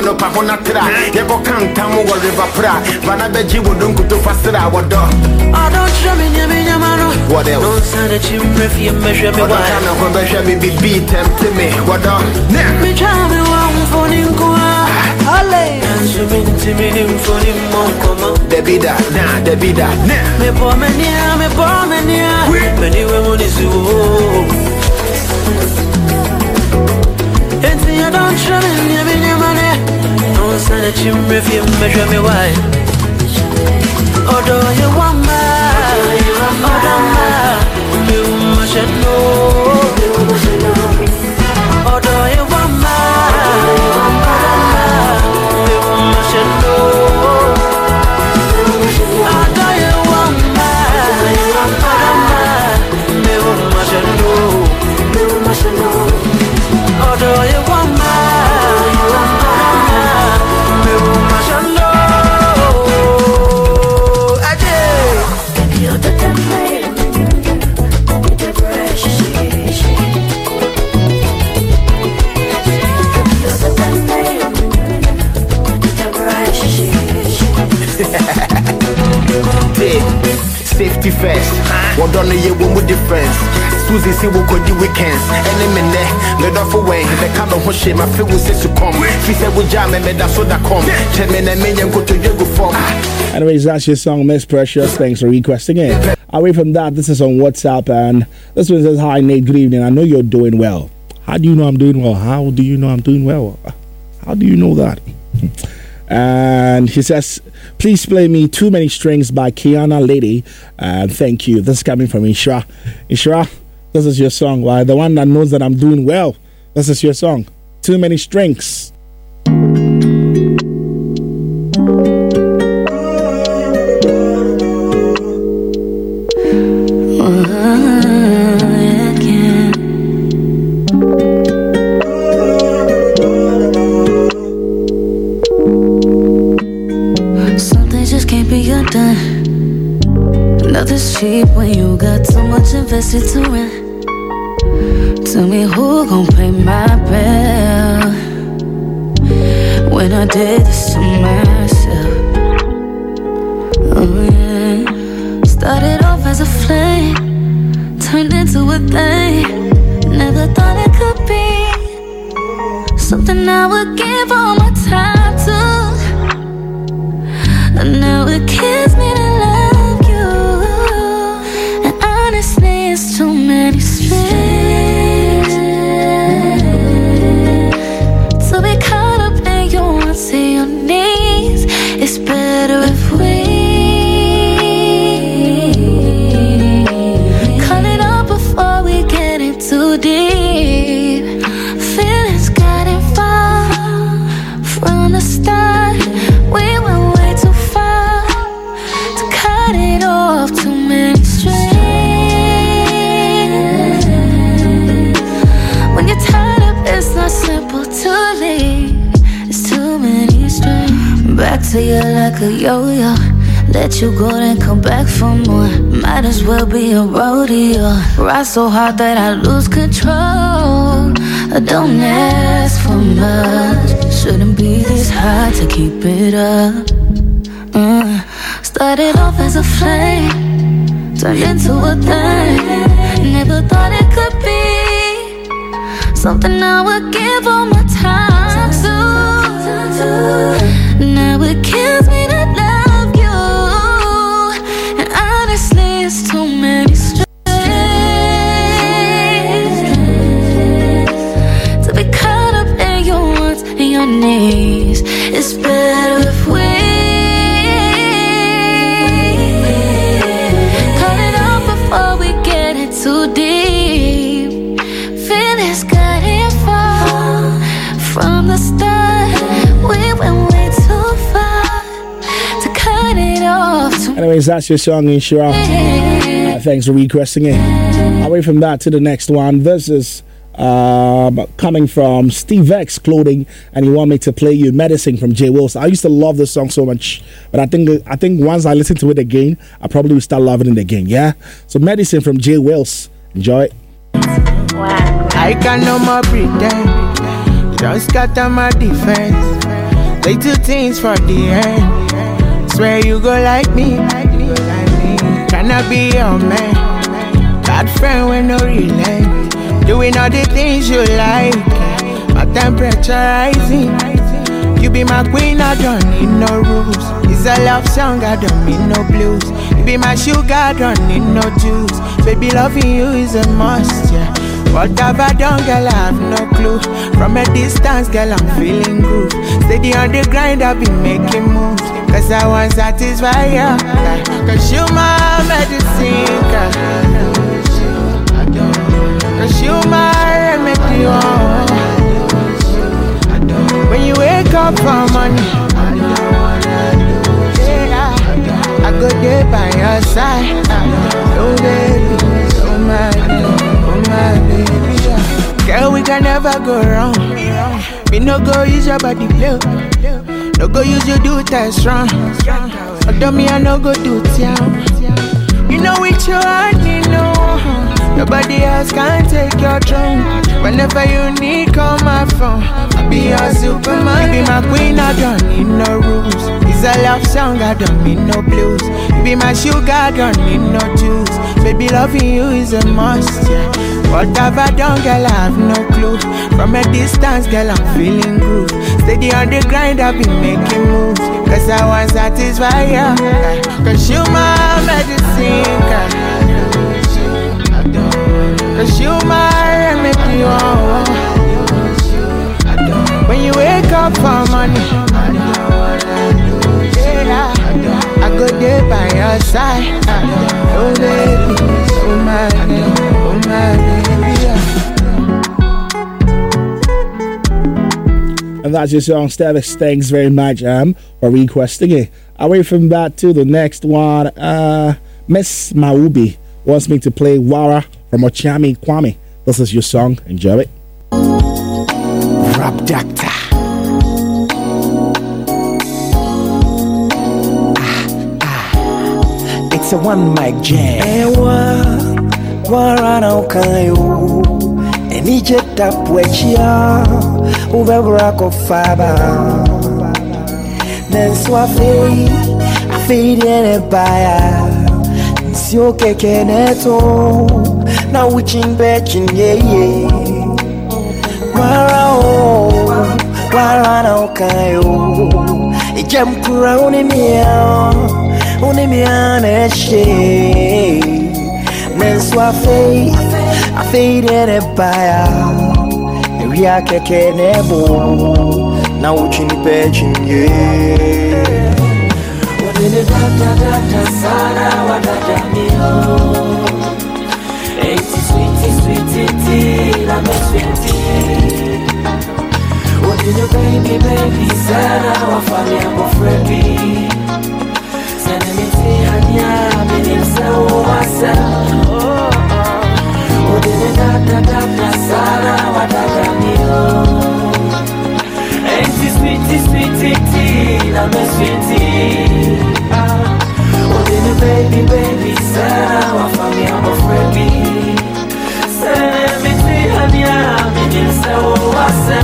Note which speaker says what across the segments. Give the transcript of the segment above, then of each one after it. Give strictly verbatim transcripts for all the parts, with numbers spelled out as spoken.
Speaker 1: no pahona tra. Yego kantamu wa river pra. Vana beji wodunku to fasira wado.
Speaker 2: I don't show me nyami nyamano.
Speaker 1: What else?
Speaker 2: Don't say that you refi and measure me.
Speaker 1: Wado kana kwa measure me be beat tempted me. Wado.
Speaker 2: Me try me one for ninkwa. Hale. Answer me to me for the monk.
Speaker 1: Debi da, nah, debi da, nah.
Speaker 2: Me poor mania, me poor mania. Many women is you. And see you don't show me nyami nyamane. Don't say that you refi and measure me why. Although you want me, although me, you must know. Although you want me, you must know. Although you want me, you must know. Although you want me, you must know.
Speaker 1: Safety first. What done a year with difference? Susie see what could do weekends. Enemy there, made off away. The kind of shame I feel will say to come. She said, we jam and made that so that come. Ten men and men go to Jago form.
Speaker 3: Anyways, that's your song, Miss Precious. Thanks for requesting it. Away from that, this is on WhatsApp, and this one says, hi, Nate, good evening. I know you're doing well. How do you know I'm doing well? How do you know I'm doing well? How do you know that? And he says, please play me Too Many Strings by Kiana Lady. And uh, thank you. This is coming from Ishra. Ishra, this is your song. Well, the one that knows that I'm doing well. This is your song. Too Many Strings.
Speaker 4: Nothing's cheap when you got so much invested to rent. Tell me who gon' pay my bill when I did this to myself. Oh yeah. Started off as a flame, turned into a thing. Never thought it could be something I would give all my time to. And now it kills me to love you. And honestly, it's too many strings to be caught up in your wants and your needs. It's better if we cut it off before we get in too deep. Feelings got far from the start. We went way too far to cut it off. Too many strings. When you're tied up, it's not simple to leave. It's too many strings. Back to you like a yo-yo. Let you go, then come back for more. Might as well be a rodeo. Ride so hard that I lose control. I don't ask for much. Shouldn't be this hard to keep it up. uh, Started off as a flame, turned into a thing. Never thought it could be something I would give all my time to. Now it kills me to love you. And honestly, it's too many strings to be caught up in your wants and your needs. It's better if we cut it off before we get it too deep. Feelings got it far from the start. We went way too far to cut it off.
Speaker 3: Anyways, that's your song, Inshira. Uh, thanks for requesting it. Away from that to the next one. This is um, coming from Steve X Clothing, and you want me to play you Medicine from Jay Wills. I used to love this song so much, but I think I think once I listen to it again, I probably will start loving it again. Yeah. So Medicine from Jay Wills. Enjoy.
Speaker 5: I can no more pretend. Just scatter my defense. Little things for the end. Swear you go like me. Can I be your man? Bad friend with no relent. Doing all the things you like. My temperature rising. You be my queen, I don't need no rules. It's a love song, I don't need no blues. You be my sugar, I don't need no juice. Baby, loving you is a must, yeah. What have I done, girl, I have no clue. From a distance, girl, I'm feeling good. Steady on the grind, I've been making moves. Cause I want to satisfy you. Cause you my medicine, girl. Cause you my remedy, oh. When you wake up for money, yeah, I go there by your side. Oh baby, oh my baby, oh my baby, yeah. Girl, we can never go wrong. We no go use your body play. No go use your do test strong. Although me I no go do town. You know with your heart, you know. Nobody else can take your throne. Whenever you need, call my phone. I'll be your superman. You be my queen, I don't need no rules. It's a love song, I don't need no blues. You be my sugar, I don't need no juice. Baby, loving you is a must, yeah. What have I done, girl, I have no clue. From a distance, girl, I'm feeling good. Steady on the grind, I've been making moves. Cause I want to satisfy you. Cause you my medicine, girl. Cause you my remedy, oh. When you wake up for money, yeah, I go there by your side. Oh baby, oh my baby, oh my baby, yeah.
Speaker 3: And that's your song, Stavix. Thanks very much um, for requesting it. Away from that to the next one, uh, Miss Maubi wants me to play Wara from Ochami Kwame. This is your song. Enjoy it.
Speaker 1: Rap Doctor. Ah, ah. It's a one mic jam.
Speaker 6: Ewa, Wara na ukayo. Enije tapwechia. Ubebra kofaba. Nenso afei, afei diene baya. Nsio keke neto. Na uchin bechin ye ye. Wara o, wara na ukayo. Ijem kura unimia, unimia neshe. Nenso afei, afei diene baya. Ria keke nebo. Na uchin bechin ye. Wadene da da da da sana wadada miyo. Eighty sweetie sweetie tea, la me sweetie. Wadene baby baby sana wafanya mofrebi. Sana miti hanya minimsa uwasa. Wadene da da da da sana wadada miyo. Eighty sweetie sweetie tea, la me sweetie. Wadene baby baby sana wafanya mofrebi. Sana miti hanya minimsa uwasa.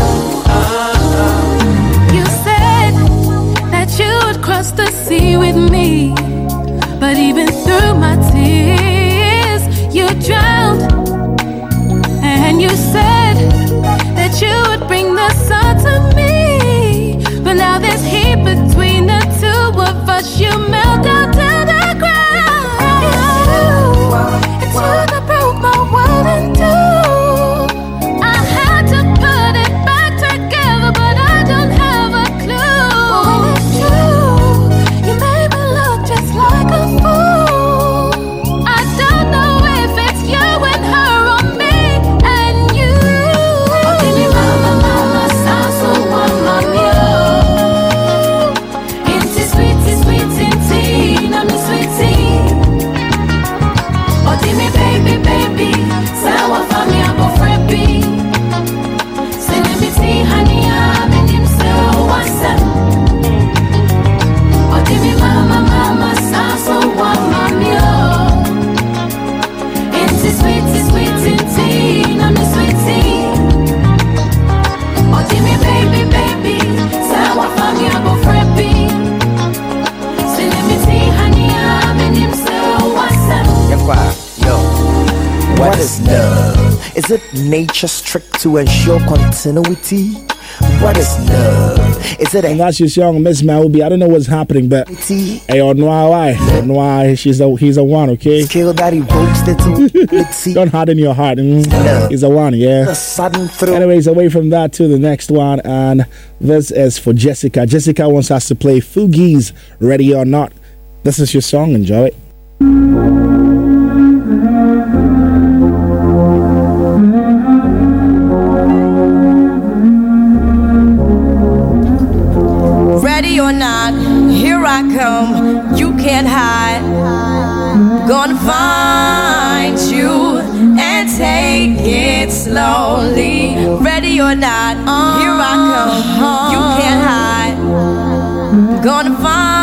Speaker 4: You said that you would cross the sea with me, but even through my tears, you drowned. And you said that you would bring the sun to me, but now there's heat between the two of us. You melt down to the ground. It's you that broke my world in two. I had to put it back together, but I don't have a clue. When it's true, you made me look just like a fool. I don't know if it's you and her or me and you. Baby, mama, mama, sound so warm on you. Into sweetie, sweetie,
Speaker 7: Is it nature's trick to ensure continuity? What is love? Is it a
Speaker 3: And that's your song, Miss Maobi. I don't know what's happening, but hey, on why, on why she's a he's a one, okay?
Speaker 7: skill that evokes little
Speaker 3: Don't harden your heart. Mm. He's a one, yeah.
Speaker 7: the sudden thrill?
Speaker 3: Anyways, away from that to the next one, and this is for Jessica. Jessica wants us to play Fugees, Ready or Not. This is your song, enjoy it.
Speaker 8: Ready or not, here I come. You can't hide. Gonna find you and take it slowly. Ready or not, here I come. You can't hide. Gonna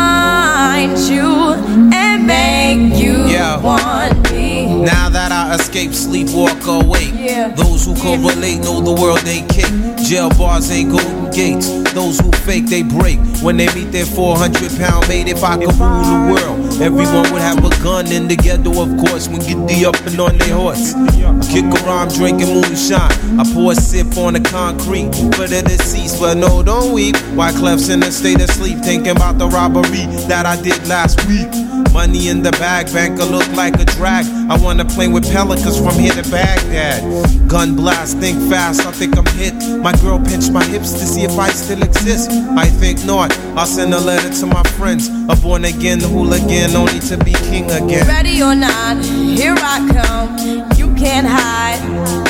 Speaker 8: find you and make you
Speaker 9: Yeah.
Speaker 8: want me.
Speaker 9: Now that I escape, sleep, walk, awake.
Speaker 8: Yeah.
Speaker 9: Those who correlate know the world ain't cake. Jail bars ain't golden gates. Those who fake, they break. When they meet their four hundred pound mate, if I could rule the world, everyone would have a gun in the ghetto, of course, when get the up and on their horse. Kick around drinking moonshine. I pour a sip on the concrete for the deceased, but no, don't weep. Why Clef's in a state of sleep, thinking about the robbery that I did last week. Money in the bag, banker look like a drag. I wanna play with pelicans from here to Baghdad. Gun blast, think fast, I think I'm hit. My girl pinched my hips to see if I still exist. I think not. I'll send a letter to my friends. A born again hooligan, only to be king again.
Speaker 8: Ready or not, here I come. You can't hide.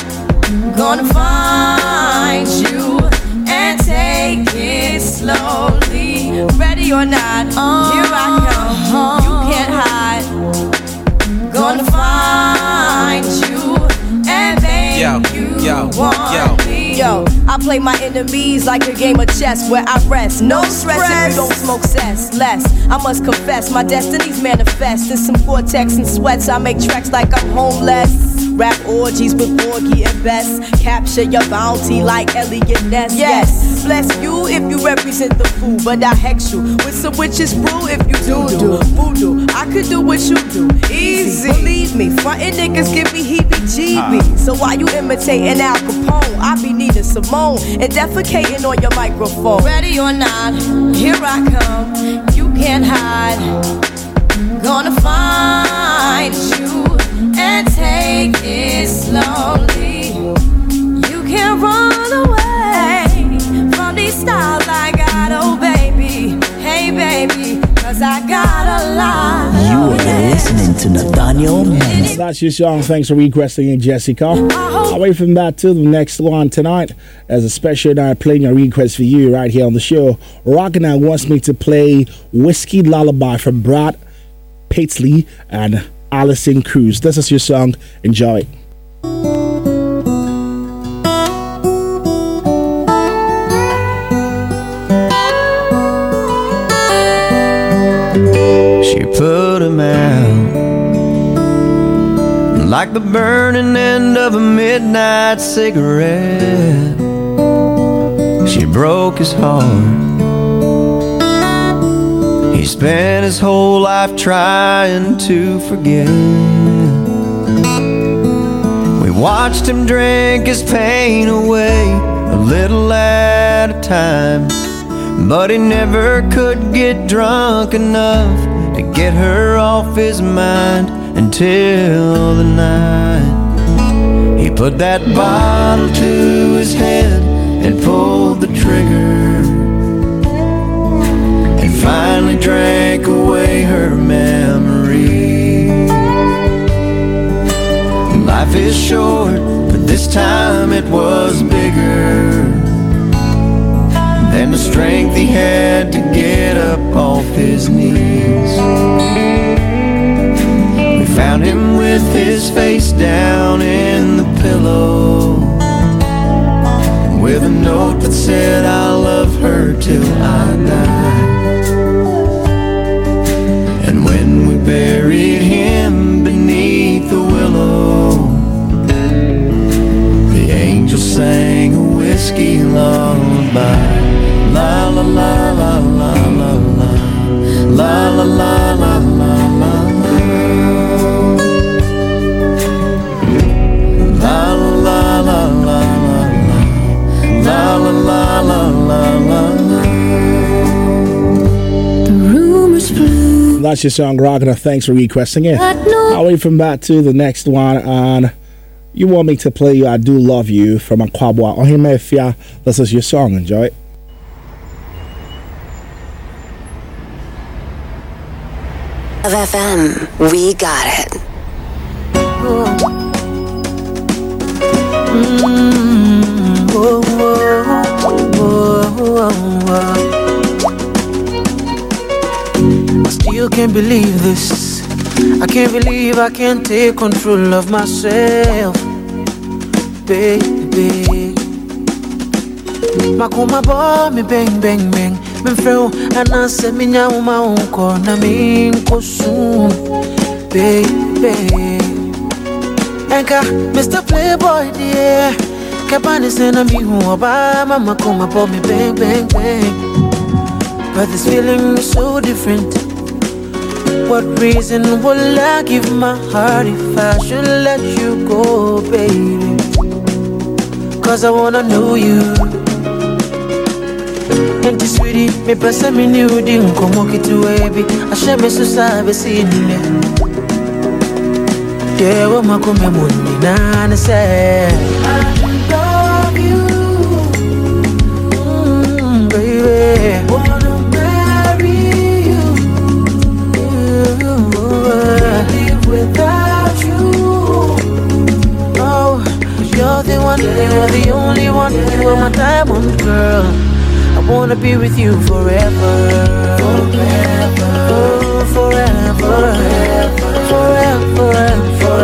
Speaker 8: Gonna find you and take it slowly. Ready or not, here I come. You can't hide. Gonna find you and make
Speaker 9: Yo,
Speaker 8: you
Speaker 9: yo,
Speaker 8: want
Speaker 9: yo.
Speaker 8: me. Yo, I play my enemies like a game of chess where I rest. No stress if you don't smoke cess. Less, I must confess, my destinies manifest. In some Gore-Tex and sweats, I make tracks like I'm homeless. Rap orgies with Borgie and Best. Capture your bounty like Elliot Ness. Yes, bless you if you represent the fool, but I hex you with some witches brew if you do do voodoo. I could do what you do, easy. Believe me, frontin' niggas give me heebie-jeebies. So while you imitating Al Capone, I be needing Simone and defecating on your microphone. Ready or not, here I come. You can't hide. Gonna find you and take it slowly. You can't run away from these styles I got, oh baby. Hey baby, cause I got a lot.
Speaker 7: You are listening to Nathaniel Menace.
Speaker 3: That's your song. Thanks for requesting it, Jessica. Away from that to the next one tonight, as a special night playing a request for you right here on the show. Rockina wants me to play Whiskey Lullaby from Brad Paisley and Alison Cruz. This is your song. Enjoy.
Speaker 10: She put him out like the burning end of a midnight cigarette. She broke his heart. He spent his whole life trying to forget. We watched him drink his pain away a little at a time, but he never could get drunk enough to get her off his mind until the night he put that bottle to his head and pulled the trigger, and finally drank away her memory. Life is short, but this time it was bigger than the strength he had to get up off his knees. We found him with his face down in the pillow, and with a note that said, I'll love her till I die. And when we buried him beneath the willow, the angel sang a whiskey lullaby. La la la la la la la, la la la la la la la, la la
Speaker 3: That's your song, Ragnar. Thanks for requesting it. I'll wait from that to the next one. And you want me to play you I Do Love You from Akwabwa. Ohimefia, this is your song. Enjoy it.
Speaker 11: F M, we got it.
Speaker 2: Mm, oh, oh, oh, oh. I still can't believe this. I can't believe I can't take control of myself, baby. Makuma bo me bang bang bang. Me feel and I say me nya uma unko na me kosu, baby. Enka, Mister Playboy dear. Kapani say na me who oba mama kuma bo me bang bang bang. But this feeling is so different. What reason will I give my heart if I should let you go, baby? Cause I wanna know you. And this sweetie, me pesa me ni udi nkomo kitu baby. I share me so sabe sinile. Yeah, what my come money na na say. I love you, mm, baby. Wanna marry you, you. Live without you. Oh, you're the one, you're the only one. You are my diamond girl. I wanna be with you forever, forever, oh, forever, forever, forever,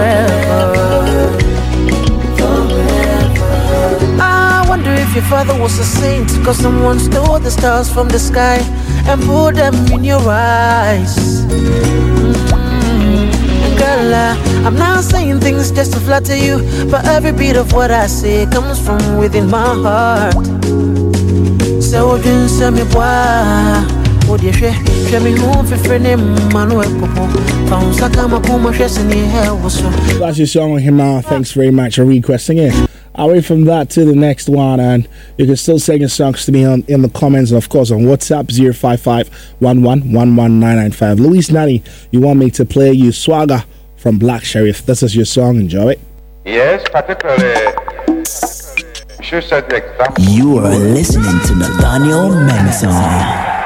Speaker 2: forever. I wonder if your father was a saint, cause someone stole the stars from the sky and put them in your eyes. Mm-hmm. Girl, I, I'm not saying things just to flatter you, but every bit of what I say comes from within my heart. So you say me boy, oh dear, show me home for friend Manuel Popo. Found Sakama Puma dress in your hair was so.
Speaker 3: That's your song, Hima. Thanks very much for requesting it. Away from that to the next one, and you can still send your songs to me on, in the comments, and of course on WhatsApp zero five five one one one one nine nine five. Luis Nani, you want me to play you Swagger from Black Sheriff? This is your song. Enjoy it.
Speaker 12: Yes, particularly.
Speaker 7: You are listening to Nathaniel Menson.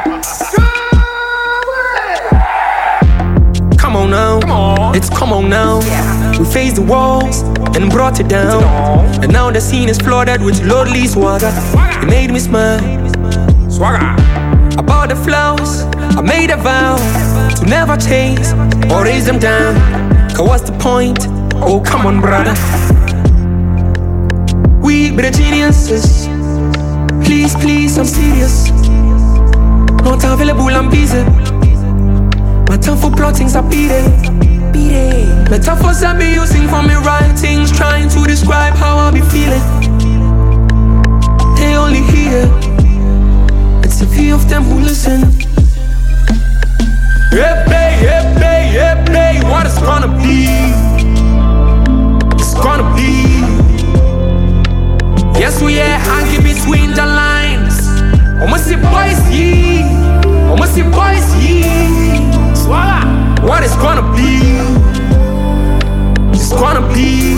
Speaker 13: Come on now, come on. It's come on now. Yeah. We faced the walls and brought it down, and now the scene is flooded with lordly swagger. It made me smile. Swagger. I bought the flowers, I made a vow to never chase or raise them down. Cause what's the point? Oh come on brother. We be the geniuses. Please, please, I'm serious. Not available, I'm busy. My time for plottings, I beat it. Beat it. Metaphors I be using for me writings, trying to describe how I be feeling. They only hear. It's a few of them who listen. Hey, babe, hey, babe, hey, babe, what it's gonna be? It's gonna be. Yes, we are hanging between the lines. Almost the boys, ye. Almost the boys, ye. Swallow. What it's gonna be? It's gonna be.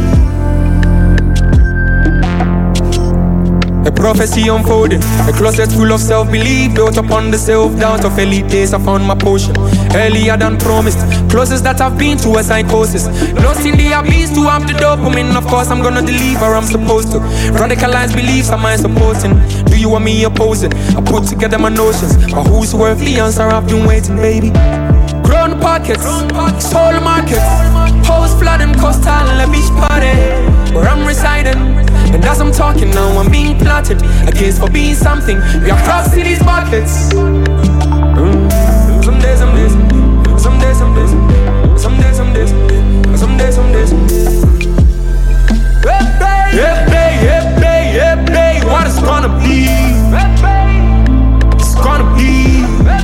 Speaker 13: A prophecy unfolded, a closet full of self-belief, built upon the self-doubt of elite days. I found my potion, earlier than promised, closest that I've been to a psychosis. Lost in the abyss to have the dopamine. Of course I'm gonna deliver, I'm supposed to. Radicalized beliefs, am I supporting? Do you want me opposing? I put together my notions, but who's worth the answer? I've been waiting, baby. Grown pockets, soul markets, hoes flooding coastal and a beach party where I'm residing. And as I'm talking now, I'm being plotted against for being something. We are crossed in these buckets. Mm. Some days, some days, some days, some days, some days, some days, some days, some days. Hey, babe, hey, babe, hey, babe, hey, babe, what it's gonna be? It's gonna be.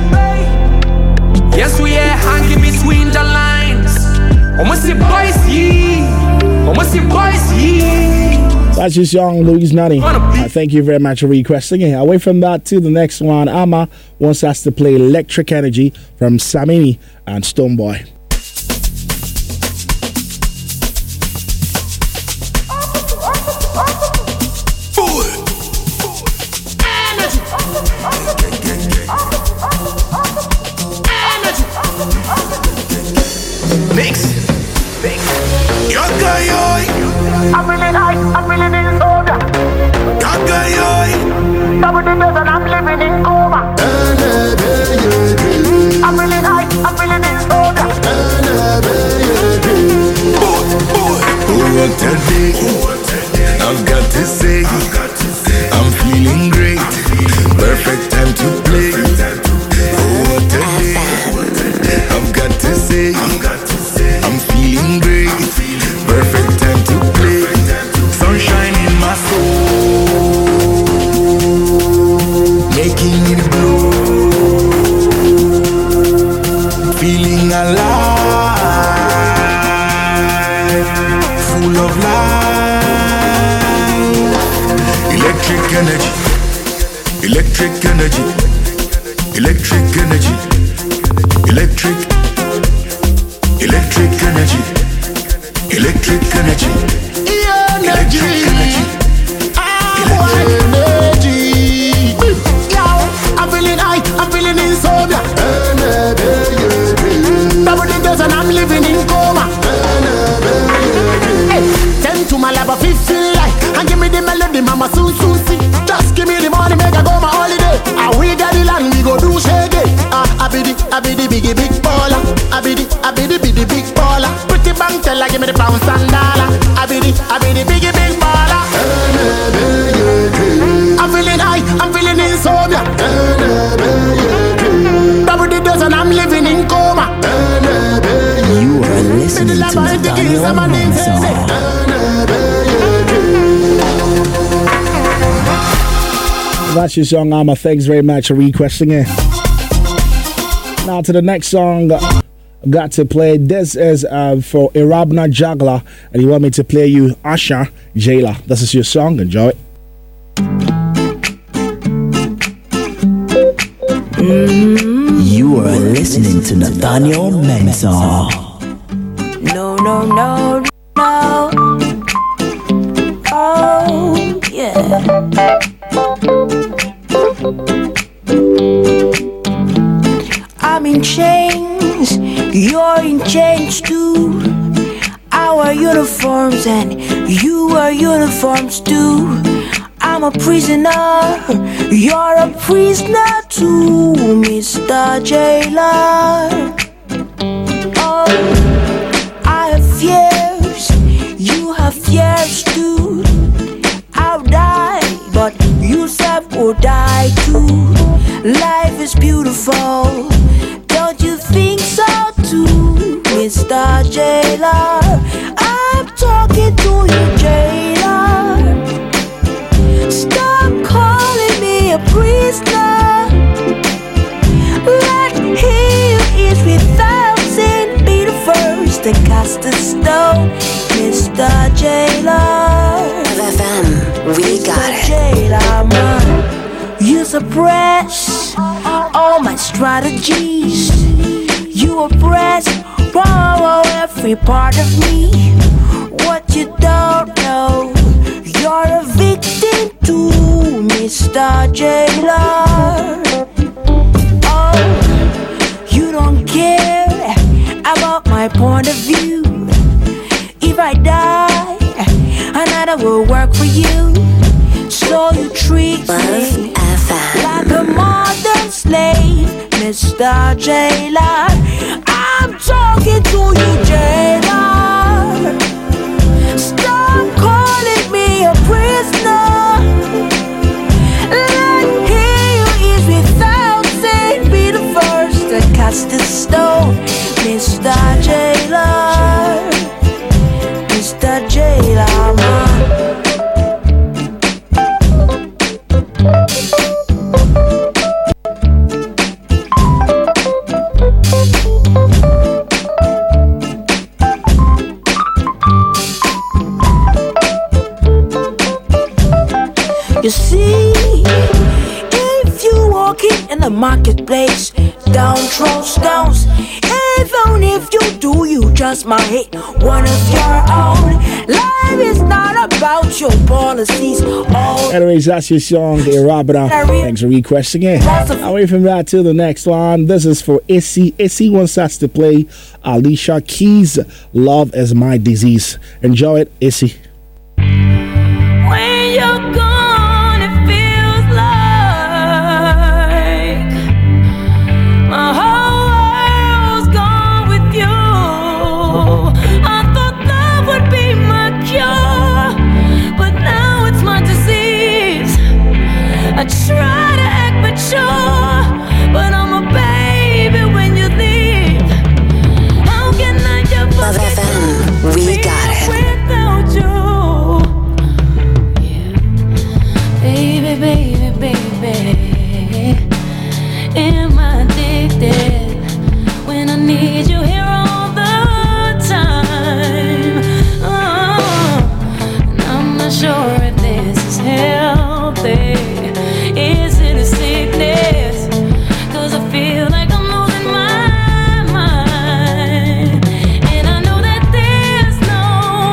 Speaker 13: Yes, we are hanging between the lines. Almost the boys, ye. Almost the boys, ye.
Speaker 3: That's just young Louise Nutty. Uh, thank you very much for requesting it. Away from that to the next one, Ama wants us to play Electric Energy from Samini and Stonebwoy.
Speaker 1: Mix. Yaga yoy. I'm feeling high, I'm feeling in soda. Yaga yoy. Double the dozen, I'm living in coma. I'm feeling high, I'm feeling in soda. Boy, boy. Oh, today, I've got to say, I'm feeling great. Perfect time to play. Oh, today, I've got to say, I'm feeling great. Perfect time to play. Sunshine in my soul, making it glow. Feeling alive, full of life. Electric energy, electric energy, electric energy, electric. Electric energy, electric energy, energy, energy, energy. Yo, I'm feeling high, I'm feeling insomnia. Double the dozen, I'm living in coma. Hey, ten to my level, fifteen like, and give me the melody, mama soon soon see. Just give me the money, make I go my holiday. And we got the land, we go do shaggy. Ah, I be the, I be the biggie big baller. I be the, I be the, be the big baller. Pretty bank teller, give me the pounds and dollar. I be the, I be the biggie big baller. I'm feeling high, I'm feeling insomnia. Double the dozen, I'm living in coma.
Speaker 14: You are listening to Nathaniel Mensah.
Speaker 3: That's your song, Ama. Thanks very much for requesting it. Now to the next song. Got to play. This is uh, for Irabna Jagla, and you want me to play you Asha Jayla. This is your song. Enjoy it.
Speaker 14: Mm-hmm. You are listening to Nathaniel Mensah.
Speaker 15: No, no, no, no. Oh, yeah. I'm in chains, you're in chains too. Our uniforms and you are uniforms too. I'm a prisoner, you're a prisoner too, Mister Jailer. Oh, I have fears, you have fears too. I'll die, but you self will die too. Life is beautiful, don't you think so too, Mister Jailer? I'm talking to you, Jailer. Stop calling me a prisoner. Let he who is without sin be the first to cast a stone, Mister Jailer.
Speaker 11: F F M, we got it.
Speaker 15: Jailer, man. You suppress all my strategies. You oppress whoa, every part of me. What you don't know, you're a victim too, Mister Jailer. Oh, you don't care about my point of view. If I die, another will work for you. So you treat me like a modern slave, Mister Jailer. I'm talking to you, Jailer. Stop calling me a prisoner. Let he who is without sin be the first to cast the stone, Mister Jailer. Mister Jailer, man. in the marketplace. Down throw stones. Even if you do, you just might hit one of your own. Life is not about your policies. All
Speaker 3: Anyways, that's your song, Irabra. Thanks for requesting it. Away from that to the next one. This is for Issy. Issy wants us to play Alicia Keys' Love Is My Disease. Enjoy it, Issy.
Speaker 4: When you're gone, it feels like my whole world's gone with you. I thought love would be my cure, but now it's my disease. I try to act mature, but I'm a baby when you leave. How can I ever
Speaker 11: Love F M, we got it.
Speaker 4: Without you? Baby, baby, baby, am I addicted when I need you here all the time? Oh, and I'm not sure if this is healthy. Is it a sickness? 'Cause I feel like I'm losing my mind, and I know that there's no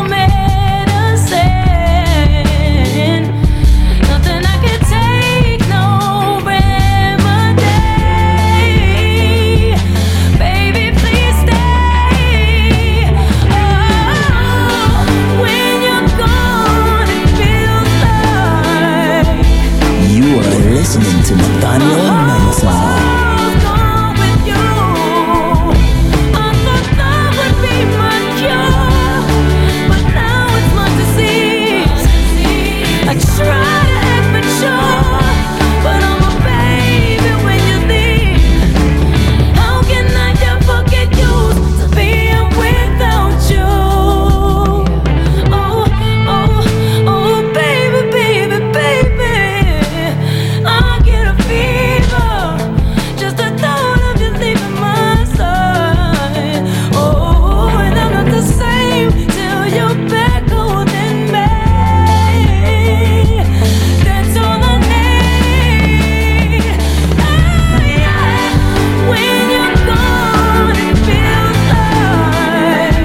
Speaker 4: medicine. Nothing I can take, no remedy. Baby, please stay. Oh, when you're gone, it feels like
Speaker 14: You are listening to Nathaniel Mensah.
Speaker 4: all's gone with you. I thought love would be my cure, but now it's my disease. I try to act mature, but I'm a baby when you leave. How can I ever get used to being without you? Oh, oh, oh, baby, baby, baby, I get a fever just the thought of you leaving my side. Oh, and I'm not the same till you're back holding me. That's all I need. Ah, yeah. When you're gone, it feels like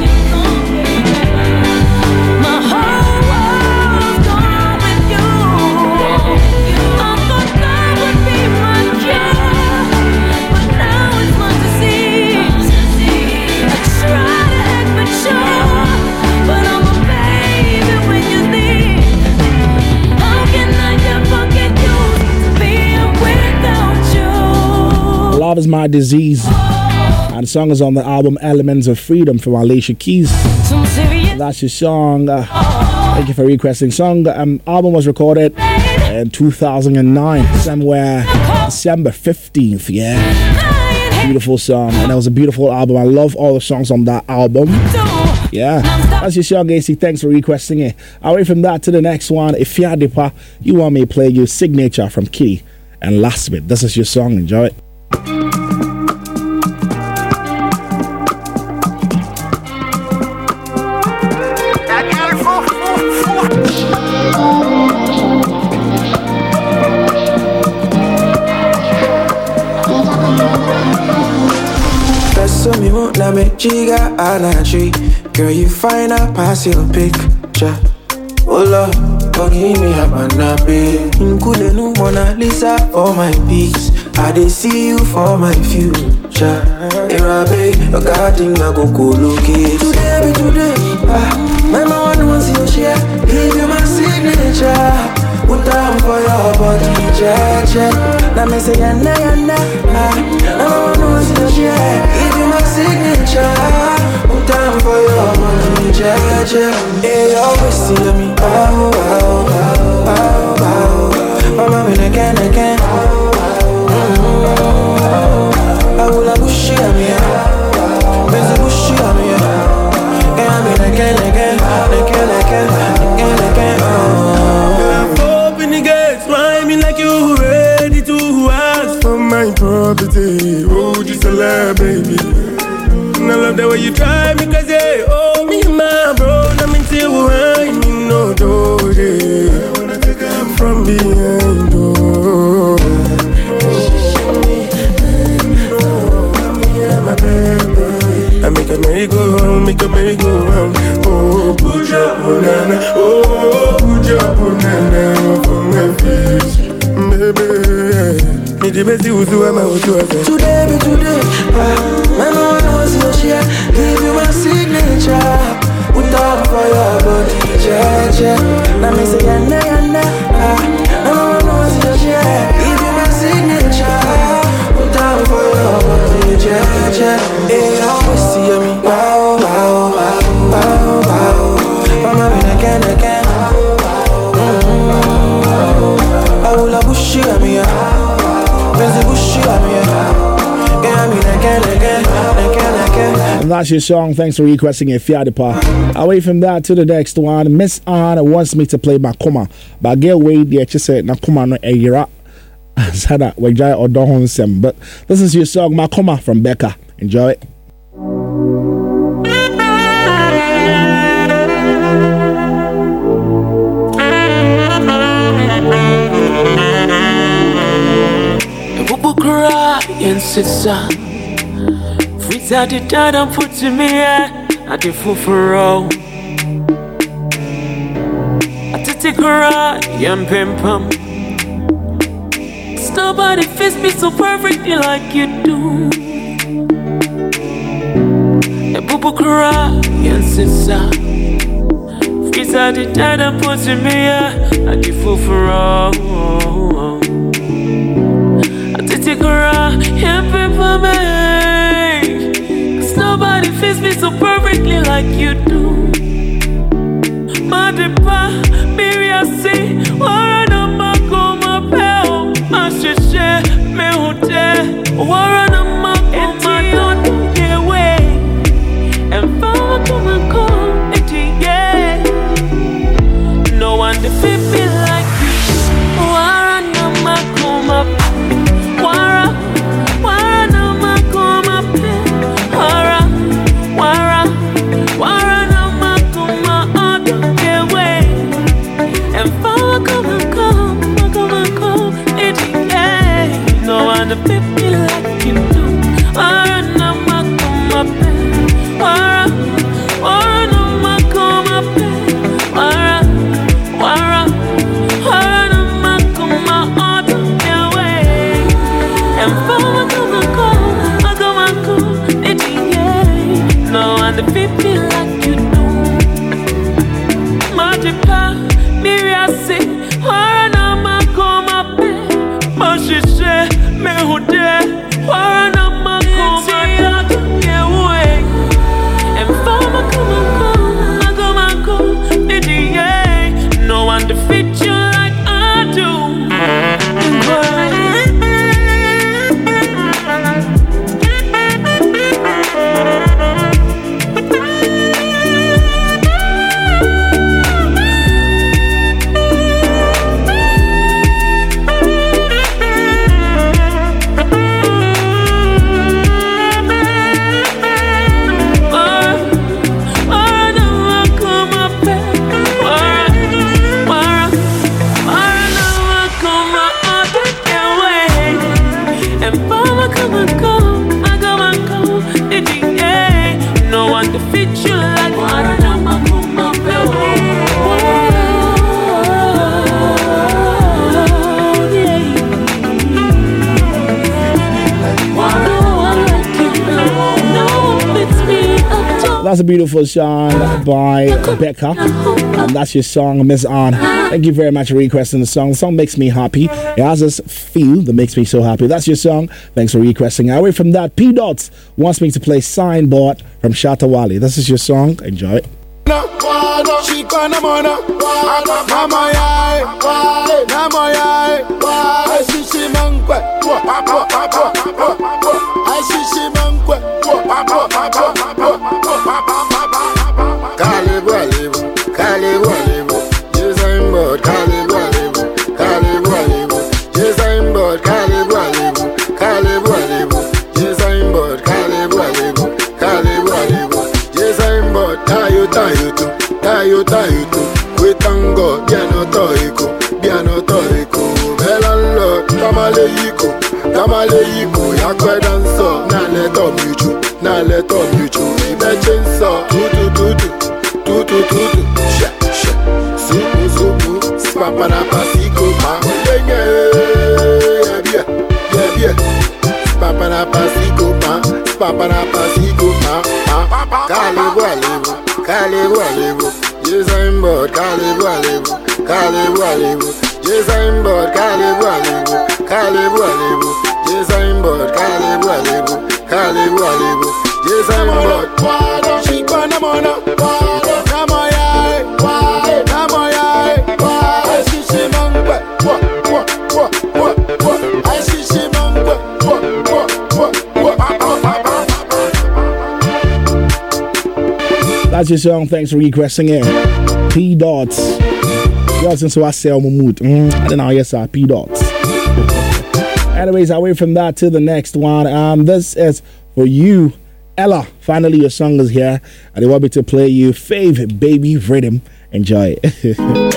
Speaker 4: my whole world's gone with you. I thought that would be my cure, but now it's my disease. I try to act mature, but I'm a baby when you leave. How can I ever get used to being without you?
Speaker 3: Love Is My Disease. And the song is on the album Elements of Freedom from Alicia Keys.
Speaker 4: Some serious
Speaker 3: That's your song. Uh, thank you for requesting. Song um, album was recorded in two thousand nine, somewhere December fifteenth. Yeah, beautiful song, and it was a beautiful album. I love all the songs on that album. Yeah, that's your song, A C. Thanks for requesting it. Away from that to the next one. If you Depa, you want me to play your Signature from Kitty and Last Bit. This is your song. Enjoy it.
Speaker 5: That's so me won't let me chiga energy. Girl, you find out pass your picture. Oh Lord, forgive me, I'm unhappy. Include no Mona Lisa for my peace. I dey see you for my future. Here I be, your garden I go go locate. Today be today, ah, my man wants your share. Give you my signature. Put down for your body, check, check. Now me say yana yana, ah, my man wants your share. Give you my signature. Put down for your body, check, check. Hey, you always see me, bow, bow, bow, bow, bow. Mama me again, again. I will have bushy on me, busy bushy on me. Again, again, again, again, again, again, again. Oh, open the gates, mind me like you ready to ask for my property. Oh, just a lie, baby. And I love the way you drive me crazy. Oh, me and my bro, I'm into wine, me no door. I wanna take them from behind. Oh.
Speaker 16: we can make it round. Oh, put your banana, oh, put your banana for my face, baby. Me the best you do, I'm out to us.
Speaker 5: Today be today, ah, man, no one knows your share. Give you my signature, put up for your body, yeah, yeah. Now me say yana yana, ah, no one knows your share. Give you my signature, put up for your body, yeah, yeah. Hey, always see me, wow, wow, wow, wow, wow. Mama been again, again. Mm-hmm. I will have push you at me, yeah.
Speaker 3: And that's your song. Thanks for requesting it, Fiadipa. Away from that to the next one. Miss Anna wants me to play Makoma. But girl, wait, the just said Nakoma no Eyira. Sada Wajai or Don Sem. But this is your song, Makoma from Becca. Enjoy it.
Speaker 17: And sister, Frita the dad and put to me at the full for all. I take her out, young pim pum. Nobody fits me so perfectly like you do. A boo cry, and sister, Frita the dad and put to me at the full for all. Take her out and pepper me, 'cause nobody fits me so perfectly like you do. Madepa, Miriasi, Warana Mako, my pal, my share, me hotel, Warana Mako, my don't get away, and Fama come and come, and yeah, no one to fit me like you, Warana Mako, my Wara, wara no makoma pe. Wara, wara, wara no makoma odo kewe. And for come come, come come, it yeah. No one to fit me like you do. Wara no makoma pe. Wara, wara no makoma pe. Wara, wara, wara no makoma odo kewe. And for come and come, I go and come, it yeah. No one to fit me like you do. Majipa, Miriasi, Warana Makoma Pe, Moshishe, Mehude, Warana Makoma get away. And for come and come, I go and come, it yeah. No one to fit you like I do.
Speaker 3: That's a beautiful song by Becca, and that's your song, Miss Anne. Thank you very much for requesting the song. The song makes me happy. It has this feel that makes me so happy. That's your song. Thanks for requesting. Away from that, P Dots wants me to play Signboard from Shatawali. This is your song. Enjoy it.
Speaker 16: Tayo tayo tu, we tango, biano toiko, biano toiko, belalo, tamale yiko, tamale yiko. Yakwe danso, na let on you, na let on you. Imagine so, do do do do, do do do do. Sha sha, supu supu, papa na pasiko ma. Yeah yeah yeah yeah. Papa na pasiko ma, papa na pasiko ma. Kalebu alebu, kalebu alebu. Yes I'm bored, kalebu alebu, kalebu alebu. Yes I'm bored, kalebu alebu, kalebu alebu. Yes I'm bored, kalebu alebu, kalebu alebu. Yes I'm bored. She gonna mono, come on yeah, come on yeah. I see she mangwa, what what what what what. I see she mangwa, what what what what.
Speaker 3: That's your song. Thanks for requesting it. P Dots. Yeah, since I say I'm a mood. Mm, I don't know. Yes, sir. P Dots. Anyways, away from that to the next one. Um, this is for you, Ella. Finally, your song is here, and they want me to play you Fave Baby Rhythm. Enjoy it.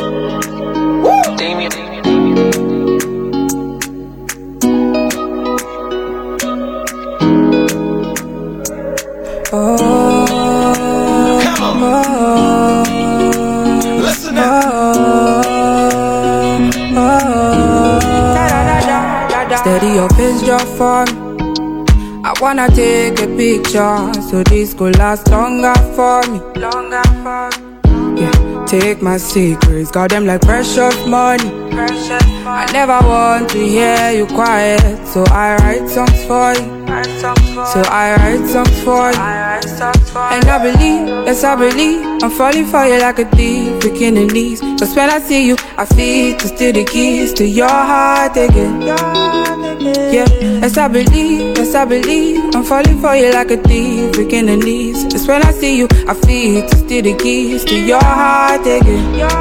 Speaker 18: Steady your pace just for me. I wanna take a picture so this could last longer for me. Longer for me. Yeah, take my secrets, got them like precious money. Precious money. I never want to hear you quiet, so I write songs for you. Write songs for so I write songs for you. I write songs for and I believe, yes I believe, I'm falling for you like a thief, breaking the knees. Cause when I see you, I feel to steal the keys to your heart again. Yeah, yes I believe, yes I believe, I'm falling for you like a thief, breaking the knees. Just when I see you, I feel to steal the keys to your heart again. Oh,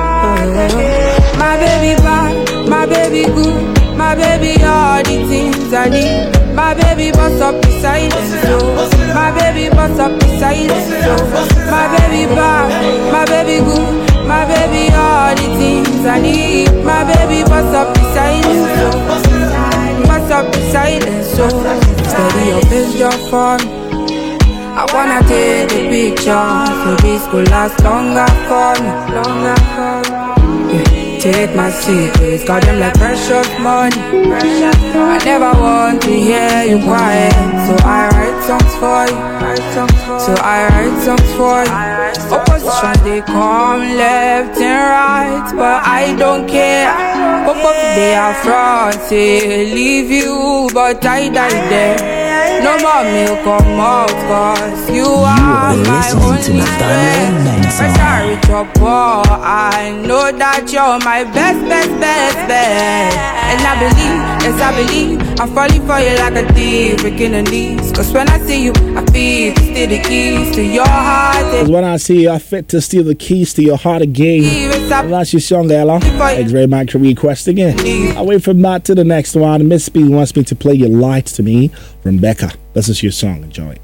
Speaker 18: my baby bad, my baby good, my baby all the things I need. My baby bust up the silence, so my baby bust up the silence, so my baby bad, my baby good, my baby all the things I need. My baby bust up the silence, so bust up the silence, so steady your pace just for me. I wanna take a picture so this could last longer for me, longer for me. Yeah, take my secrets, got them like precious money. I never want to hear you quiet, so I write songs for you. So I write songs for you. Opposition they come left and right, but I don't care. Pop up they are front, say leave you, but I die there. No more milk come out, cause you, you are my only friend. Sorry, your poor, I know that you're my best, best, best, best. And I believe, yes I believe, I'm falling for you like a thief, breaking the knees. Cause when I see you, I feel to steal the keys to your heart.
Speaker 3: Cause when I see you, I fit to steal the keys to your heart again. And that's your song, Ella. Thanks very much for requesting it. Away from that to the next one, Miss B wants me to play Your Light to Me from Becca. This is your song. Enjoy.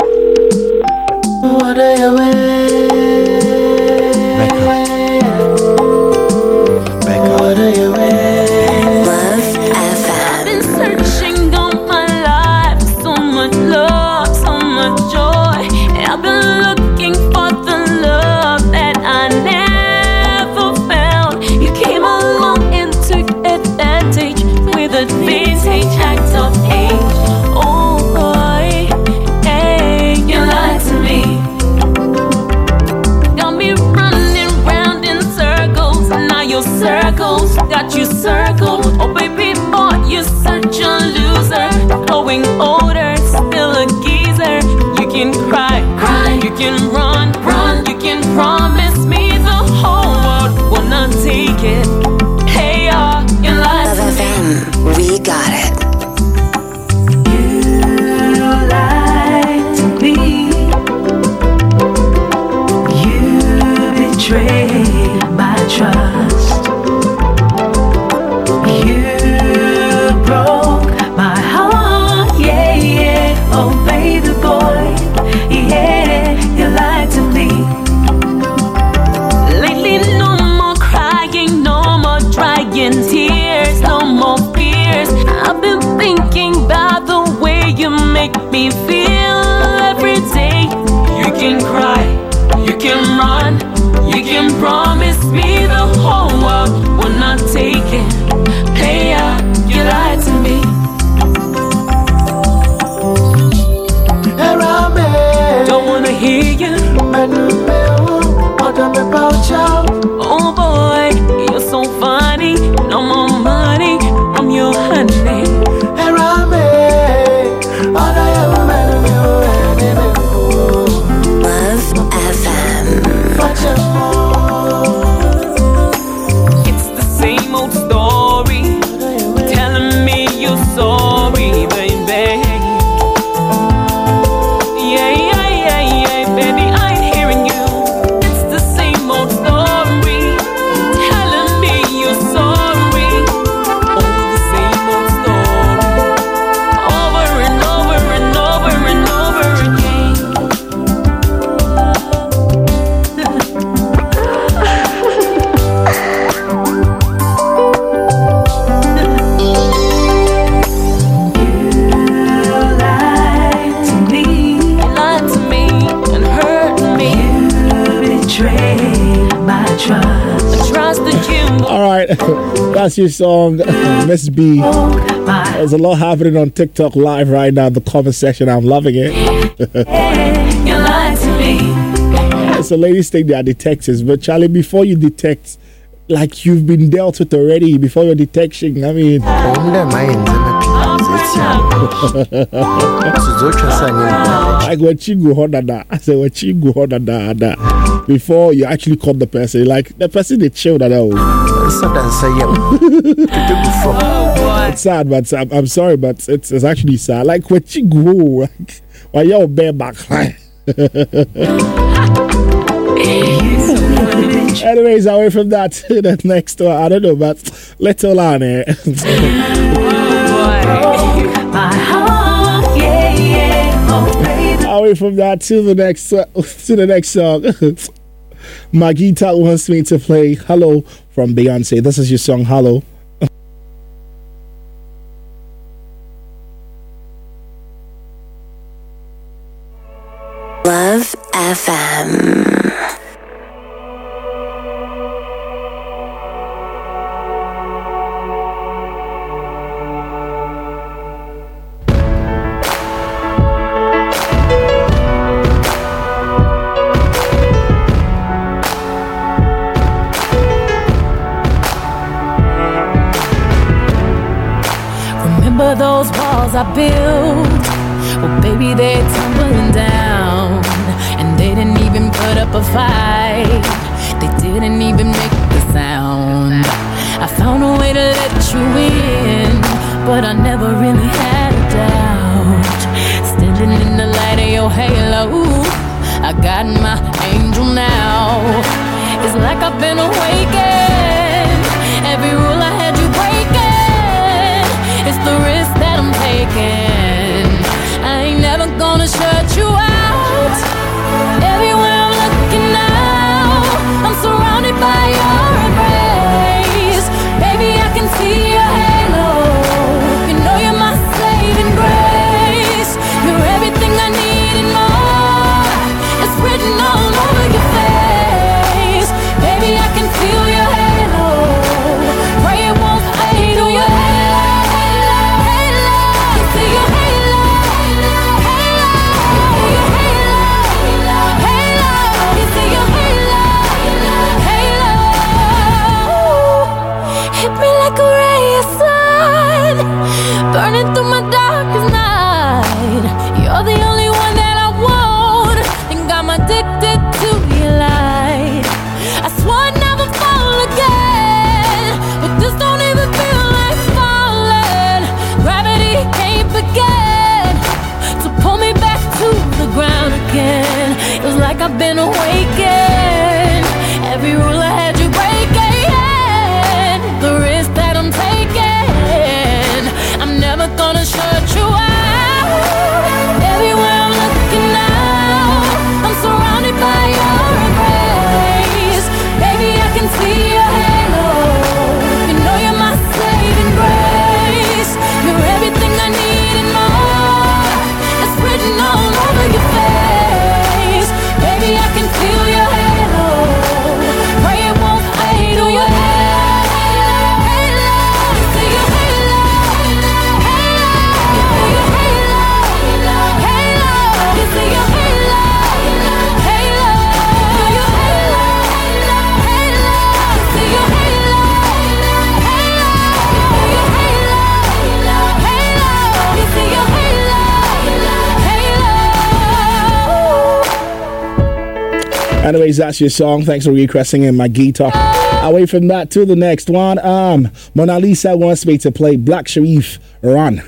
Speaker 6: What are you
Speaker 3: Becca.
Speaker 6: Becca. What are you
Speaker 4: Love F M. I've been searching all my life for so much love, so much joy. And I've been looking for the love that I never found. You came along and took advantage with a vintage act of age. Oh boy, hey, you lied to me. Got me running round in circles. Now your circles got you circled. Oh baby boy, you're such a loser. Growing older, still a geezer. You can cry, cry. You can run, run. You can promise me the whole world will not take it. Hey, uh, you lied to me.
Speaker 11: We got it.
Speaker 6: lied to me. You betrayed my trust. You broke my heart, yeah, yeah. Oh baby boy, yeah, you lied to me.
Speaker 4: Lately no more crying, no more drying tears, no more fears. I've been thinking about the way
Speaker 17: make me feel every day. You can cry, you can run, you can promise me the whole world will not take it. Player, you lied to me. Don't wanna hear you. Oh boy, you're so funny. No more money from your honey.
Speaker 11: Love F M.
Speaker 17: It's the same old story, telling me you're sorry, baby. Yeah, yeah, yeah, yeah, baby, I ain't hearing you. It's the same old story, telling me you're sorry. Oh, the same old story, over and over and over and over again. You lied to me and hurt me. You betrayed my trust. The trust that you.
Speaker 3: All right, that's your song, Miss B. There's a lot happening on TikTok live right now. The comment section, I'm loving it.
Speaker 17: You lied to me.
Speaker 3: So ladies think they are detectives, but Charlie, before you detect, like you've been dealt with already before your detection. I mean, like when you go on that, I said when you go on that, before you actually caught the person, like the person they chilled at all. It's sad, but I'm, I'm sorry, but it's, it's actually sad. Like when you go, like, while you're bareback. Anyways, away from that to the next one. I don't know, but let's all on here. Away from that to the next uh, to the next song. Magita wants me to play Hello from Beyonce. This is your song, Hello.
Speaker 11: Love F M.
Speaker 17: Remember those walls I built? Well, baby, they're tumbling down. And they didn't even put up a fight. They didn't even make the sound. I found a way to let you in, but I never really had a doubt. Standing in the light of your halo, I got my angel now. It's like I've been awakened. Every rule I had you breaking. It's the risk that I'm taking. I ain't never gonna shut you out. Everywhere I'm looking now, I'm surrounded by your embrace. Baby, I can see your halo. You know you're my saving grace. You're everything I need and more. It's written all over your face. Baby, I can feel your halo. Pray it won't fade on your halo. Halo, halo. See your halo. Hit me like a ray of sun, burning through my darkest night. You're the only one that I want, think I'm addicted to your light. I swore I'd never fall again, but this don't even feel like falling. Gravity can't begin to pull me back to the ground again. It was like I've been awakened. Every rule I had you breaking. The risk that I'm taking, I'm never gonna shut you out. Everywhere I'm looking now, I'm surrounded by your embrace. Baby, I can see your halo. You know you're my saving grace. You're everything I need and more. It's
Speaker 3: Anyways, that's your song. Thanks for requesting in my guitar. Away from that to the next one. Um, Mona Lisa wants me to play Black Sharif Run.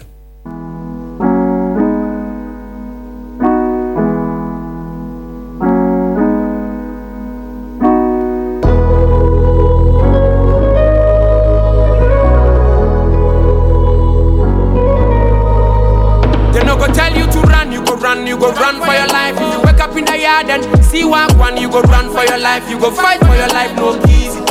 Speaker 13: And see one one, you go run for your life, you go fight for your life, no easy.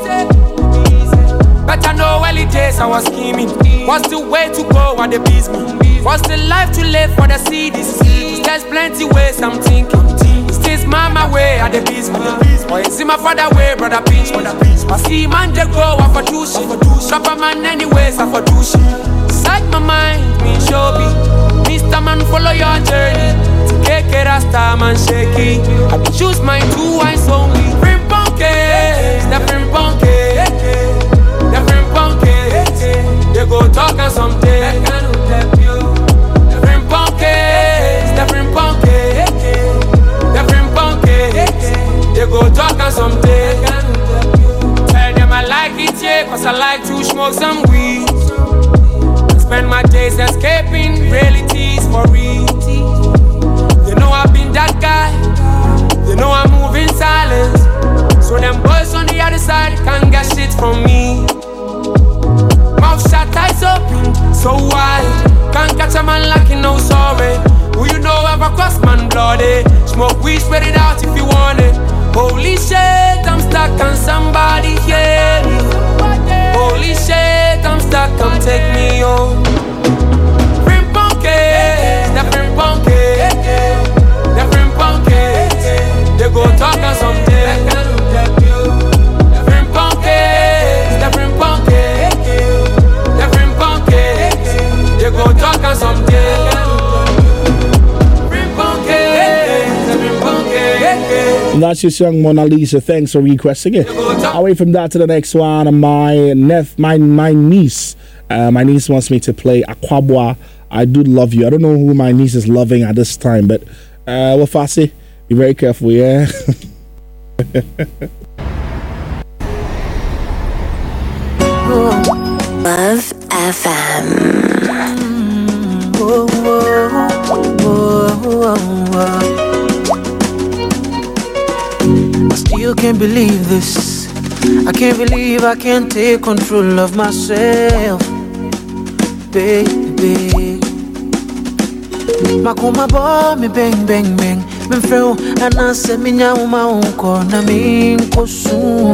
Speaker 13: Better know well it is I was scheming. What's the way to go while they beat me? What's the life to live for the cities? There's plenty ways I'm thinking. Is this mama way at the beat me? Or is it my father way, brother pinch me? I see man they go off for douche. Drop a man anyways, I for douche. Side my mind, me show me. Mister Man, follow your journey. Take it as time and shaky. I choose my two eyes only. Bring punky, step in punky, step in punky. They go talk and someday. Bring punky, step in punky, step in punky. They go talk and someday. Tell them I like it, yeah, cause I like to smoke some weed. I spend my days escaping realities for real. You know I've been that guy. You know I move in silence. So them boys on the other side can't get shit from me. Mouth shut, eyes open, so wide. Can't catch a man lacking no sorry. Who you know ever cross man bloody? Smoke weed, spread it out if you want it. Holy shit, I'm stuck on somebody hear me. Holy shit, I'm stuck, come take me home. Bring punky, step in punky. They go talk and someday. Different punky, different punky, different punky. They go talk and someday. Different punky, different punky.
Speaker 3: And that's your song, Mona Lisa. Thanks for requesting it. Away from that to the next one, my nep, my my niece, uh, my niece wants me to play Aquabwa. I Do Love You. I don't know who my niece is loving at this time, but uh, well, Fassi, be very careful, yeah.
Speaker 11: Love F M.
Speaker 2: Oh, oh, oh, oh, oh. I still can't believe this. I can't believe I can't take control of myself, baby. Makuma bo me bang bang bang. Me feel and I say me nya uma unko na me nkosu,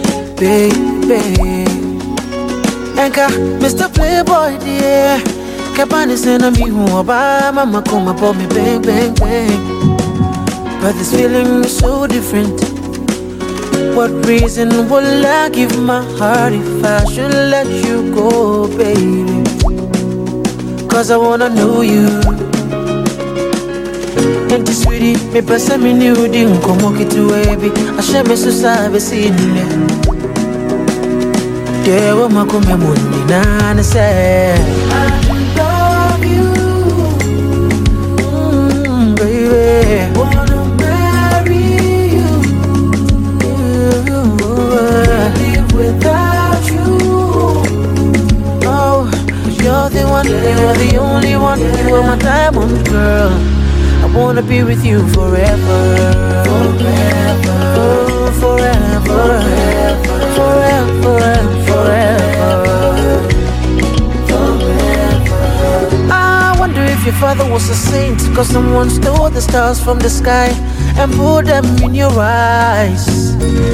Speaker 2: baby. Enka Mister Playboy dear. Kapani say na me hu oba mama kuma bo me bang bang bang. But this feeling is so different. What reason will I give my heart if I should let you go, baby? Cause I wanna know you. And this sweetie, me pesa me new ding como que tu baby. I share me so sabe sinile. Dewa makume mundi na na say I love you, mm, baby. Wanna marry you, you. Live without you. Oh, you're the one, you're the only one. You are my diamond girl. I wanna be with you forever, forever, oh, forever, forever, forever, forever, forever. I wonder if your father was a saint, cause someone stole the stars from the sky and put them in your eyes.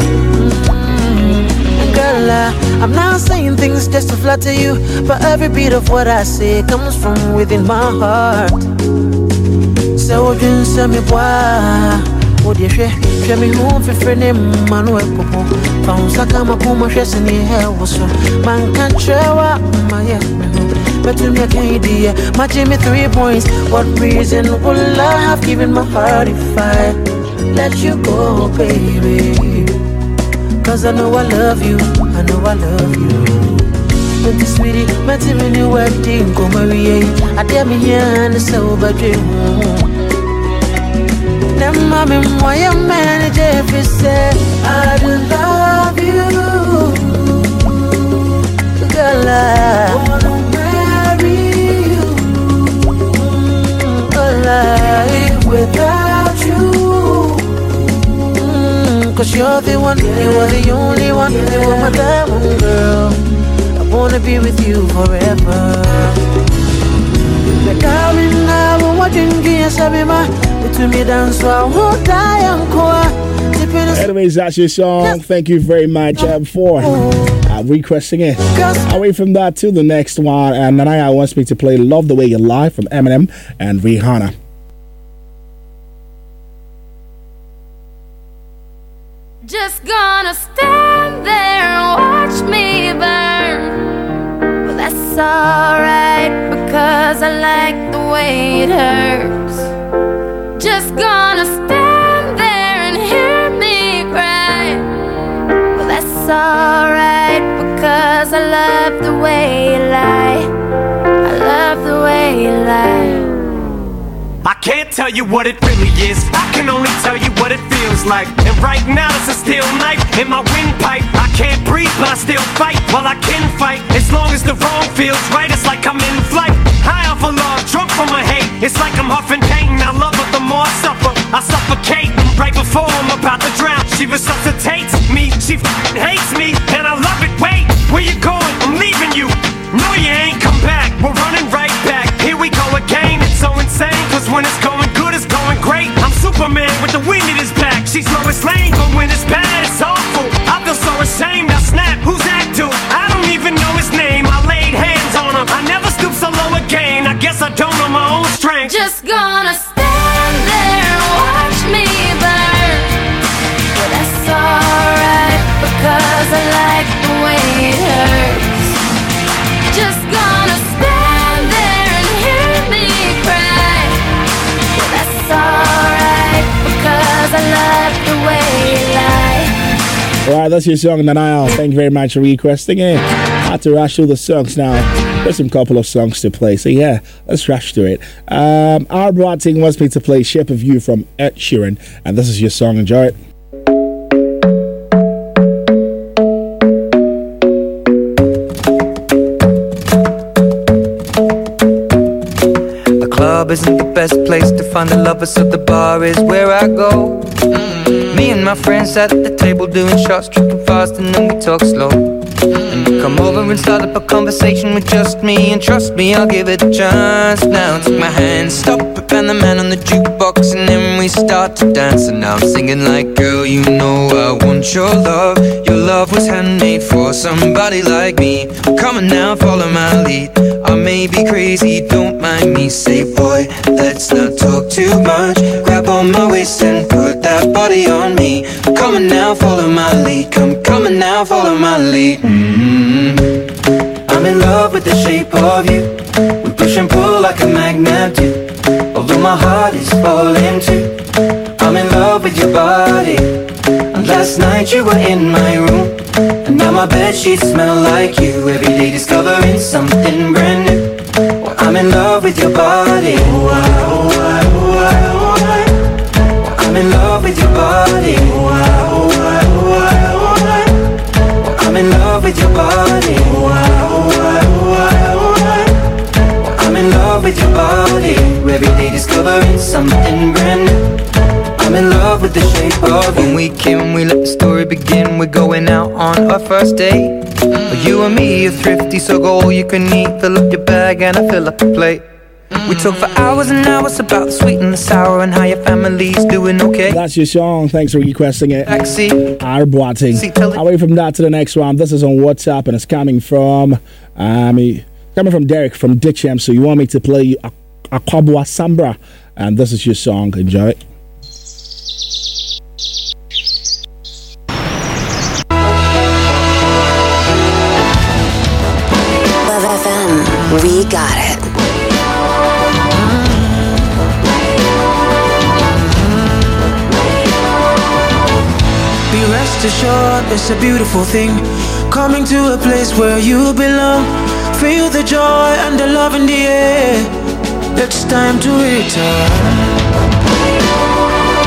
Speaker 2: Mm-hmm. Girl, I, I'm not saying things just to flatter you, but every beat of what I say comes from within my heart. So you say me boy, oh dear, she me home for friend Manuel Popo. Found Sakama Puma dress in the hair was so man can't show up my head. But to me I can't idea, matching me three points. What reason will I have given my heart if I let you go, baby? Cause I know I love you, I know I love you. But this sweetie, my team in your wedding, come away. I tell me here and so bad dream. Them mommy why you manage if you say I do love you. Girl, I wanna marry you. Mm, alive without you. Mm, Cause you're the one, you are the only one, you are my diamond girl. I wanna be with you forever.
Speaker 3: Anyways, that's your song. Thank you very much uh, for uh, requesting it. Away from that to the next one, and Nanaya wants me to play Love the Way You Lie from Eminem and Rihanna.
Speaker 4: Just gonna stand there and watch me burn. Well, that's alright, because I like the way it hurts. Just gonna stand there and hear me cry. Well, that's alright, because I love the way you lie. I love the way you lie.
Speaker 19: I can't tell you what it really is, I can only tell you what it feels like. And right now it's a steel knife in my windpipe. I can't breathe but I still fight, while I can fight. As long as the wrong feels right, it's like I'm in flight. High off of love, drunk from my hate. It's like I'm huffing pain, I love her the more I suffer. I suffocate, right before I'm about to drown. She resuscitates me, she f***ing hates me, and I love it. Wait, where you going? I'm leaving you. No, you ain't come back, we're running right back. Here we go again, it's so insane. Cause when it's going good, it's going great. I'm Superman with the wind in his back. She's Lois Lane, but when it's bad, it's awful. I feel so ashamed, I snap, who's that dude? I don't even know his name, I laid hands on him. I never stoop so low again, I guess I don't know my own strength.
Speaker 4: Just gonna stand there and watch me burn. Well, that's alright, because I like the way it hurts. Just gonna stand there and hear me cry. Well, that's alright, because I love the way you lie.
Speaker 3: Alright, that's your song, Nanaya. Thank you very much for requesting it. I had to rush through the songs now. There's some couple of songs to play, so yeah, let's rush through it. Um, our Boateng wants me to play Shape of You from Ed Sheeran, and this is your song. Enjoy it.
Speaker 20: The club isn't the best place to find the lovers, so the bar is where I go. Mm-hmm. Me and my friends at the table doing shots, tripping fast, and then we talk slow. And you come over and start up a conversation with just me, and trust me, I'll give it a chance. Now take my hand, stop it, and the man on the jukebox, and then we start to dance. And now I'm singing like, girl, you know I want your love. Your love was handmade for somebody like me. Come on now, follow my lead. I may be crazy, don't mind me. Say, boy, let's not talk too much. Grab on my waist and put that body on me. Come on now, follow my lead. Come, come on now, follow my lead. Mm-hmm. I'm in love with the shape of you. We push and pull like a magnet do. Although my heart is falling too. I'm in love with your body. And last night you were in my room, and now my bedsheets smell like you. Every day discovering something brand new. Well, I'm in love with your body. Oh, I, oh, I, oh, I, oh, I. Well, I'm in love with your body. Oh, I, oh, I, oh, I, oh, I. Well, I'm in love with your body. Oh, I, oh, I, oh, I, oh, I. Well, I'm in love with your body. Every day discovering something brand new. I'm in love with the shape of you. When we came, we let the story begin. We're going out on our first date. mm. You and me are thrifty, so go all you can eat. Fill up your bag and I fill up the plate. mm. We talk for hours and hours about the sweet and the sour, and how your family's doing okay.
Speaker 3: That's your song. Thanks for requesting it. Our Boateng. Away from that to the next one. This is on WhatsApp, and it's coming from um, coming from Derek from Ditcham. So you want me to play Akwabua Sambra, and this is your song. Enjoy it.
Speaker 11: We got it.
Speaker 2: Be rest assured, it's a beautiful thing. Coming to a place where you belong. Feel the joy and the love in the air. It's time to return.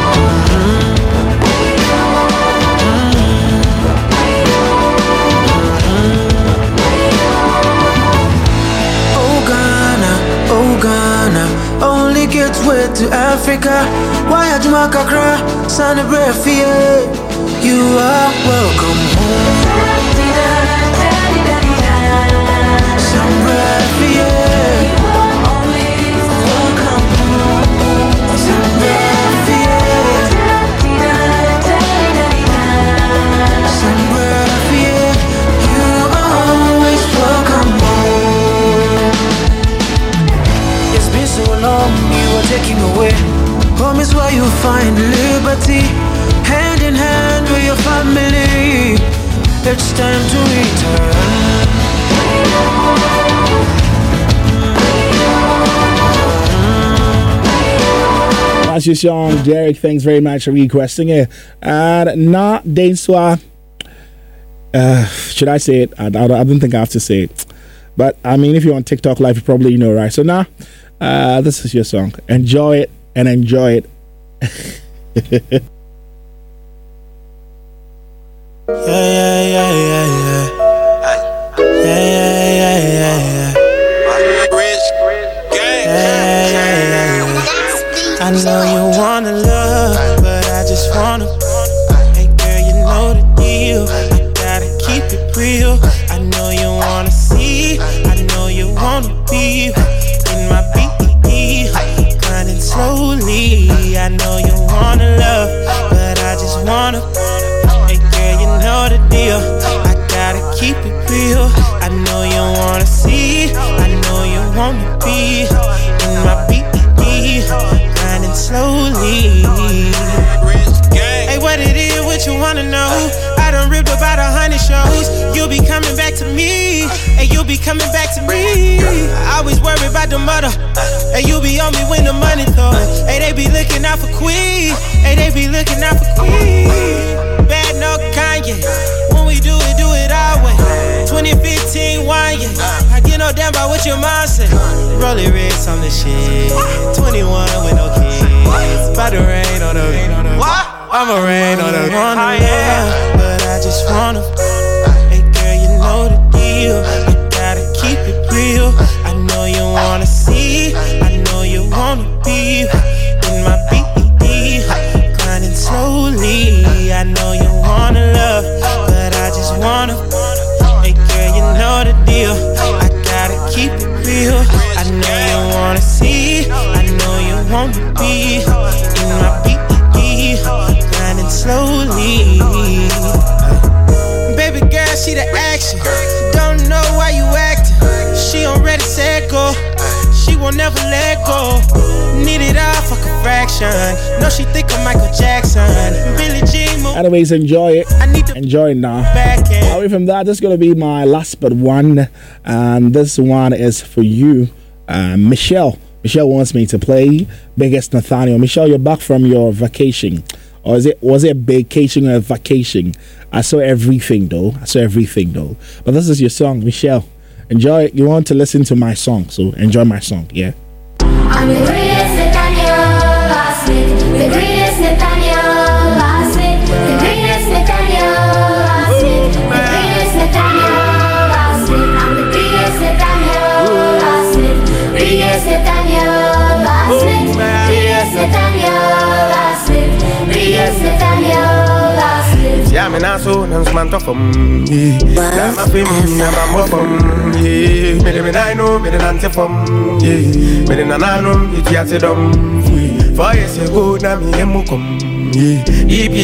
Speaker 2: straight to Africa. Why are you Kakra? Son of Breathia. You are welcome home. Some Breathia. Welcome home. Some Breathia. Some Breathia. You are always welcome home. It's been so long, you are taking away. Home is where you find liberty. Hand in hand with your family. It's time to return.
Speaker 3: That's your song, Derek. Thanks very much for requesting it. And not Dainswa. Uh, should I say it? I, I, I don't think I have to say it. But I mean, if you're on TikTok Live, you probably know, right? So now, uh, this is your song. Enjoy it and enjoy it.
Speaker 2: Yeah, yeah, yeah, yeah, yeah. Yeah, yeah, yeah, yeah, yeah. Yeah, yeah, yeah, yeah. I know you wanna love, but I just wanna. Hey girl, you know the deal. I gotta keep it real. I know you wanna see. I know you wanna be in my B E, grinding slowly. I know you wanna love, but I just wanna. You know the deal. I gotta keep it real. I know you wanna see. I know you wanna be in my B E, grinding slowly. Hey, what it is, what you wanna know? I done ripped about a hundred shows. You'll be coming back to me. Hey, you'll be coming back to me. I always worry about the mother. Hey, you be on me when the money throw. Hey, they be looking out for Queen. Hey, they be looking out for Queen. Bad no Kanye. When we do it, do it our way. twenty fifteen wine, yeah. I get no damn about what your mom said. Rolling wrist on the shit. twenty-one with no kids. About to rain on the. What? I'ma rain on the. Wanna love, but I just wanna. Hey girl, you know the deal. You gotta keep it real. I know you wanna see. I know you wanna be in my B E, grinding slowly. I know you wanna love, but I just wanna. Hey girl, you know the deal. I gotta keep it real. I know you wanna see. I know you wanna be in my B E, grinding slowly. Baby girl, she the action. Don't know why you acting. She already said go. She won't never let go. Need it all, fuck a fraction. No, she think of Michael Jackson. Billie Jean.
Speaker 3: Anyways, enjoy it. Enjoy it now. Away from that, this is going to be my last but one. And this one is for you, uh, Michelle. Michelle wants me to play Biggest Nathaniel. Michelle, you're back from your vacation. Or is it was it a vacation or a vacation? I saw everything though. I saw everything though. But this is your song, Michelle. Enjoy it. You want to listen to my song, so enjoy my song, yeah?
Speaker 4: I'm the greatest Nathaniel last week. The greatest Nathaniel last week. The greatest Nathaniel last week. The greatest Nathaniel last week. I'm the biggest Nathaniel last week. Biggest Nathaniel last week. Biggest Nathaniel last week. Biggest Nathaniel last week.
Speaker 16: Yeah, me na so na man to from. Yeah, my film na my mom. Yeah, me me na know me na ante from. Yeah, me na na know it ya se dom. For yes go na me emu kom. Yeah,